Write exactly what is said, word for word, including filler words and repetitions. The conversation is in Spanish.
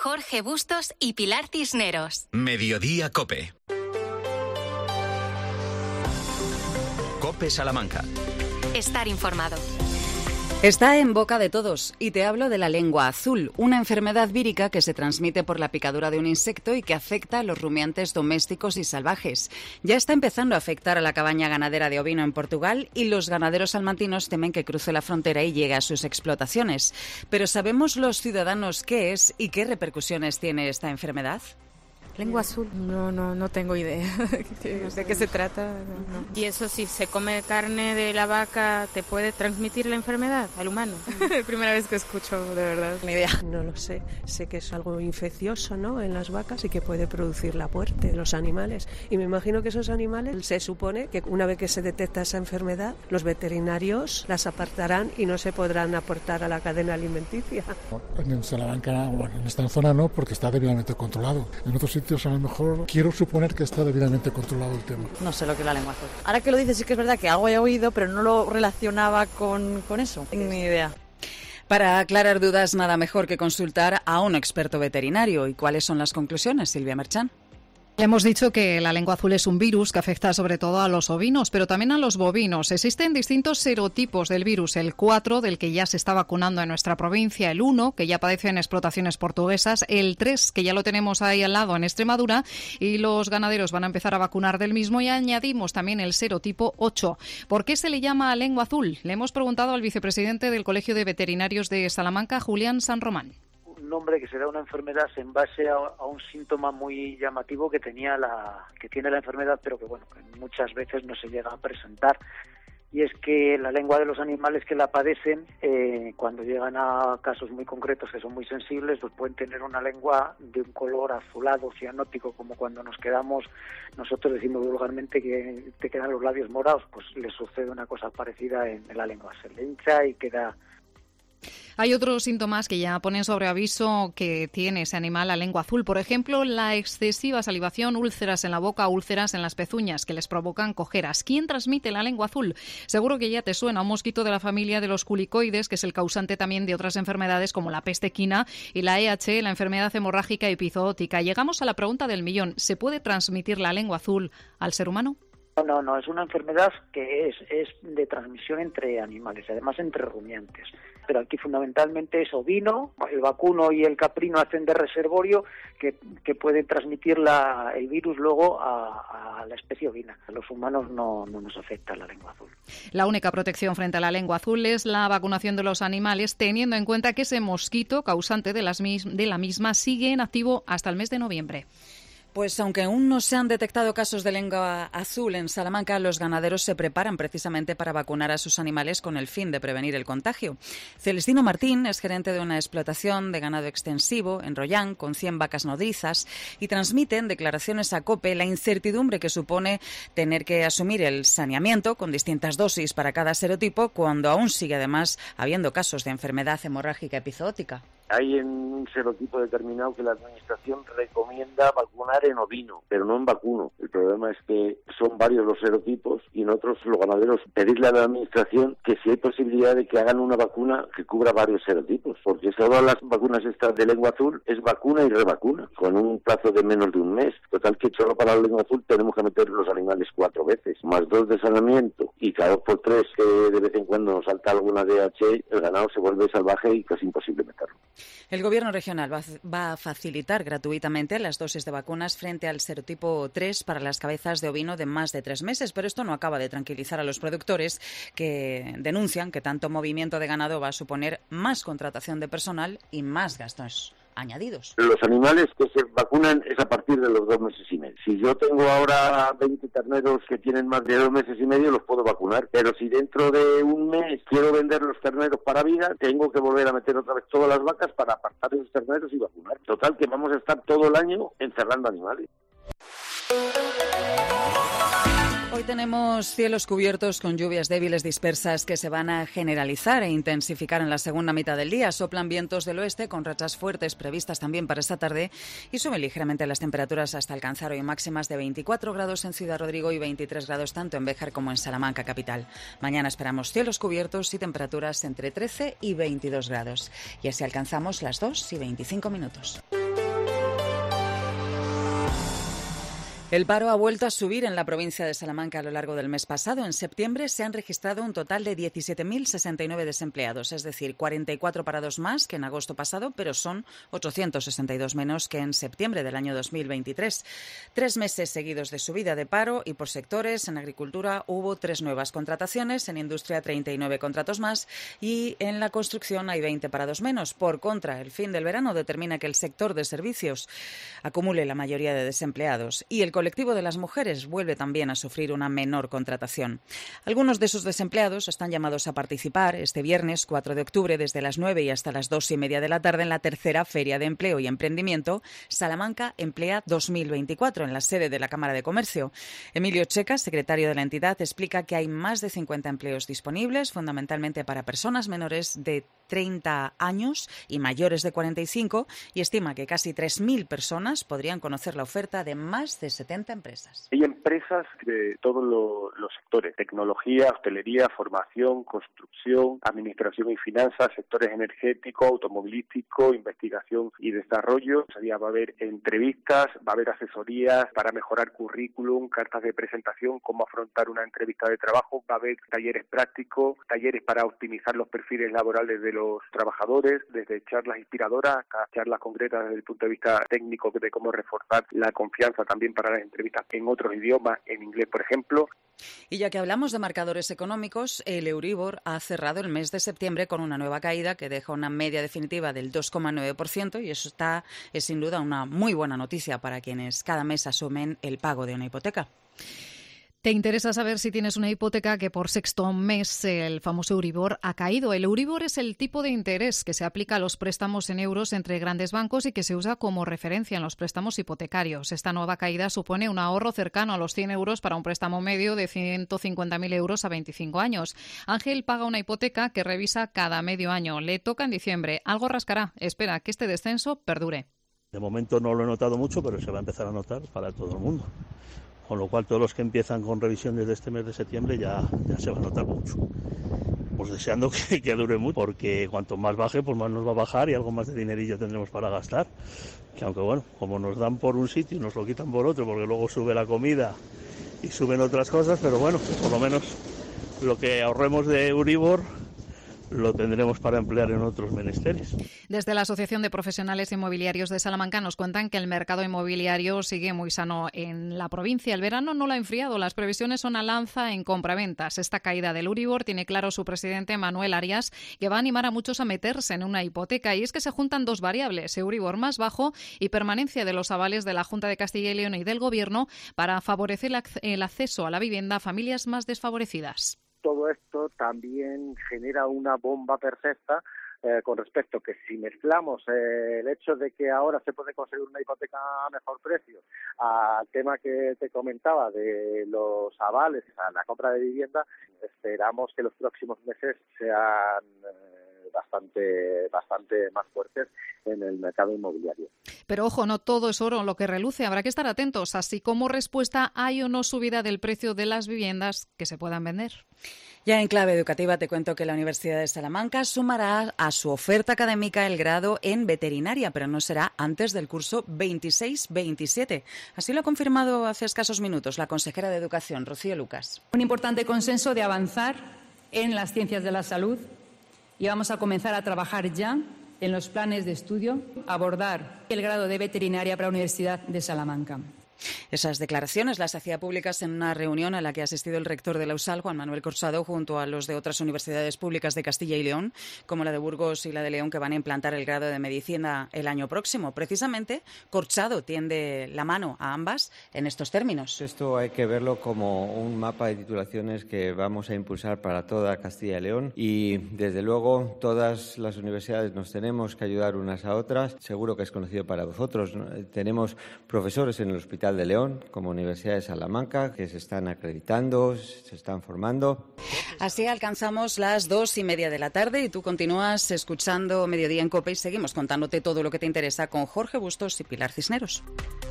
Jorge Bustos y Pilar Cisneros. Mediodía COPE. COPE Salamanca. Estar informado. Está en boca de todos y te hablo de la lengua azul, una enfermedad vírica que se transmite por la picadura de un insecto y que afecta a los rumiantes domésticos y salvajes. Ya está empezando a afectar a la cabaña ganadera de ovino en Portugal y los ganaderos salmantinos temen que cruce la frontera y llegue a sus explotaciones. Pero ¿sabemos los ciudadanos qué es y qué repercusiones tiene esta enfermedad? Lengua azul, no, no, no tengo idea de qué se trata. No. Y eso, si se come carne de la vaca, ¿te puede transmitir la enfermedad al humano? Primera vez que escucho, de verdad, ni idea. No lo sé, sé que es algo infeccioso, ¿no?, en las vacas y que puede producir la muerte de los animales. Y me imagino que esos animales, se supone que una vez que se detecta esa enfermedad, los veterinarios las apartarán y no se podrán aportar a la cadena alimenticia. En Salamanca, bueno, en esta zona no, porque está debidamente controlado. En otros sitios a lo mejor quiero suponer que está debidamente controlado el tema. No sé lo que es la lengua azul. Ahora que lo dices, sí que es verdad que algo he oído, pero no lo relacionaba con, con eso. Ni idea. Para aclarar dudas, nada mejor que consultar a un experto veterinario. ¿Y cuáles son las conclusiones, Silvia Merchán? Le hemos dicho que la lengua azul es un virus que afecta sobre todo a los ovinos, pero también a los bovinos. Existen distintos serotipos del virus. El cuatro, del que ya se está vacunando en nuestra provincia, el uno, que ya padece en explotaciones portuguesas, el tres, que ya lo tenemos ahí al lado en Extremadura, y los ganaderos van a empezar a vacunar del mismo, y añadimos también el serotipo ocho. ¿Por qué se le llama lengua azul? Le hemos preguntado al vicepresidente del Colegio de Veterinarios de Salamanca, Julián San Román. Nombre que se da una enfermedad en base a, a un síntoma muy llamativo que tenía la que tiene la enfermedad, pero que bueno, que muchas veces no se llega a presentar, y es que la lengua de los animales que la padecen, eh, cuando llegan a casos muy concretos que son muy sensibles, pues pueden tener una lengua de un color azulado, cianótico, como cuando nos quedamos, nosotros decimos vulgarmente que te quedan los labios morados, pues les sucede una cosa parecida en, en la lengua, se le hincha y queda. Hay otros síntomas que ya ponen sobre aviso que tiene ese animal la lengua azul. Por ejemplo, la excesiva salivación, úlceras en la boca, úlceras en las pezuñas que les provocan cojeras. ¿Quién transmite la lengua azul? Seguro que ya te suena un mosquito de la familia de los culicoides, que es el causante también de otras enfermedades como la peste equina y la E H, la enfermedad hemorrágica epizootica. Llegamos a la pregunta del millón. ¿Se puede transmitir la lengua azul al ser humano? No, no, no, es una enfermedad que es, es de transmisión entre animales, además entre rumiantes. Pero aquí fundamentalmente es ovino, el vacuno y el caprino hacen de reservorio que, que pueden transmitir la, el virus luego a, a la especie ovina. A los humanos no, no nos afecta la lengua azul. La única protección frente a la lengua azul es la vacunación de los animales, teniendo en cuenta que ese mosquito causante de, las mis, de la misma sigue en activo hasta el mes de noviembre. Pues aunque aún no se han detectado casos de lengua azul en Salamanca, los ganaderos se preparan precisamente para vacunar a sus animales con el fin de prevenir el contagio. Celestino Martín es gerente de una explotación de ganado extensivo en Rollán, con cien vacas nodrizas, y transmite en declaraciones a COPE la incertidumbre que supone tener que asumir el saneamiento con distintas dosis para cada serotipo, cuando aún sigue además habiendo casos de enfermedad hemorrágica epizootica. Hay en un serotipo determinado que la administración recomienda vacunar en ovino, pero no en vacuno. El problema es que son varios los serotipos y nosotros, los ganaderos, pedirle a la administración que si hay posibilidad de que hagan una vacuna que cubra varios serotipos, porque todas las vacunas estas de lengua azul es vacuna y revacuna, con un plazo de menos de un mes. Total que solo para la lengua azul tenemos que meter los animales cuatro veces, más dos de saneamiento, y cada dos por tres que de vez en cuando nos salta alguna D H, el ganado se vuelve salvaje y casi imposible meterlo. El Gobierno regional va a facilitar gratuitamente las dosis de vacunas frente al serotipo tres para las cabezas de ovino de más de tres meses, pero esto no acaba de tranquilizar a los productores, que denuncian que tanto movimiento de ganado va a suponer más contratación de personal y más gastos añadidos. Los animales que se vacunan es a partir de los dos meses y medio. Si yo tengo ahora veinte terneros que tienen más de dos meses y medio, los puedo vacunar. Pero si dentro de un mes quiero vender los terneros para vida, tengo que volver a meter otra vez todas las vacas para apartar esos terneros y vacunar. Total, que vamos a estar todo el año encerrando animales. Hoy tenemos cielos cubiertos con lluvias débiles dispersas que se van a generalizar e intensificar en la segunda mitad del día. Soplan vientos del oeste con rachas fuertes previstas también para esta tarde y suben ligeramente las temperaturas hasta alcanzar hoy máximas de veinticuatro grados en Ciudad Rodrigo y veintitrés grados tanto en Béjar como en Salamanca capital. Mañana esperamos cielos cubiertos y temperaturas entre trece y veintidós grados. Y así alcanzamos las dos y veinticinco minutos. El paro ha vuelto a subir en la provincia de Salamanca a lo largo del mes pasado. En septiembre se han registrado un total de diecisiete mil sesenta y nueve desempleados, es decir, cuarenta y cuatro parados más que en agosto pasado, pero son ochocientos sesenta y dos menos que en septiembre del año dos mil veintitrés. Tres meses seguidos de subida de paro y por sectores. En agricultura hubo tres nuevas contrataciones, en industria treinta y nueve contratos más y en la construcción hay veinte parados menos. Por contra, el fin del verano determina que el sector de servicios acumule la mayoría de desempleados y el El colectivo de las mujeres vuelve también a sufrir una menor contratación. Algunos de sus desempleados están llamados a participar este viernes cuatro de octubre desde las nueve y hasta las dos y media de la tarde en la tercera Feria de Empleo y Emprendimiento Salamanca Emplea dos mil veinticuatro en la sede de la Cámara de Comercio. Emilio Checa, secretario de la entidad, explica que hay más de cincuenta empleos disponibles, fundamentalmente para personas menores de treinta años y mayores de cuarenta y cinco, y estima que casi tres mil personas podrían conocer la oferta de más de setenta empresas. Hay empresas de todos lo, los sectores: tecnología, hostelería, formación, construcción, administración y finanzas, sectores energéticos, automovilístico, investigación y desarrollo. O sea, va a haber entrevistas, va a haber asesorías para mejorar currículum, cartas de presentación, cómo afrontar una entrevista de trabajo, va a haber talleres prácticos, talleres para optimizar los perfiles laborales de los trabajadores, desde charlas inspiradoras a charlas concretas desde el punto de vista técnico de cómo reforzar la confianza también para las entrevistas en otros idiomas, en inglés, por ejemplo. Y ya que hablamos de marcadores económicos, el Euribor ha cerrado el mes de septiembre con una nueva caída que deja una media definitiva del dos coma nueve por ciento y eso está, es sin duda una muy buena noticia para quienes cada mes asumen el pago de una hipoteca. ¿Te interesa saber si tienes una hipoteca que por sexto mes el famoso Euribor ha caído? El Euribor es el tipo de interés que se aplica a los préstamos en euros entre grandes bancos y que se usa como referencia en los préstamos hipotecarios. Esta nueva caída supone un ahorro cercano a los cien euros para un préstamo medio de ciento cincuenta mil euros a veinticinco años. Ángel paga una hipoteca que revisa cada medio año. Le toca en diciembre. Algo rascará. Espera que este descenso perdure. De momento no lo he notado mucho, pero se va a empezar a notar para todo el mundo. Con lo cual todos los que empiezan con revisión desde este mes de septiembre ya, ya se va a notar mucho. Pues deseando que, que dure mucho, porque cuanto más baje, pues más nos va a bajar y algo más de dinerillo tendremos para gastar. Que aunque bueno, como nos dan por un sitio y nos lo quitan por otro, porque luego sube la comida y suben otras cosas, pero bueno, por lo menos lo que ahorremos de Euribor lo tendremos para emplear en otros menesteres. Desde la Asociación de Profesionales Inmobiliarios de Salamanca nos cuentan que el mercado inmobiliario sigue muy sano en la provincia. El verano no lo ha enfriado, las previsiones son al alza en compraventas. Esta caída del Euribor tiene claro su presidente Manuel Arias, que va a animar a muchos a meterse en una hipoteca, y es que se juntan dos variables: Euribor más bajo y permanencia de los avales de la Junta de Castilla y León y del Gobierno para favorecer el acceso a la vivienda a familias más desfavorecidas. Todo esto también genera una bomba perfecta eh, con respecto que si mezclamos eh, el hecho de que ahora se puede conseguir una hipoteca a mejor precio al tema que te comentaba de los avales a la compra de vivienda, esperamos que los próximos meses sean eh, bastante bastante más fuertes en el mercado inmobiliario. Pero ojo, no todo es oro lo que reluce, habrá que estar atentos, así como respuesta hay o no subida del precio de las viviendas que se puedan vender. Ya en clave educativa te cuento que la Universidad de Salamanca sumará a su oferta académica el grado en veterinaria, pero no será antes del curso veintiséis veintisiete. Así lo ha confirmado hace escasos minutos la consejera de Educación, Rocío Lucas. Un importante consenso de avanzar en las ciencias de la salud y vamos a comenzar a trabajar ya en los planes de estudio, abordar el grado de veterinaria para la Universidad de Salamanca. Esas declaraciones las hacía públicas en una reunión a la que ha asistido el rector de la U S A L, Juan Manuel Corsado, junto a los de otras universidades públicas de Castilla y León, como la de Burgos y la de León, que van a implantar el grado de medicina el año próximo. Precisamente, Corsado tiende la mano a ambas en estos términos. Esto hay que verlo como un mapa de titulaciones que vamos a impulsar para toda Castilla y León y, desde luego, todas las universidades nos tenemos que ayudar unas a otras. Seguro que es conocido para vosotros, ¿no? Tenemos profesores en el Hospital de León, como Universidad de Salamanca, que se están acreditando, se están formando. Así alcanzamos las dos y media de la tarde y tú continúas escuchando Mediodía en COPE y seguimos contándote todo lo que te interesa con Jorge Bustos y Pilar Cisneros.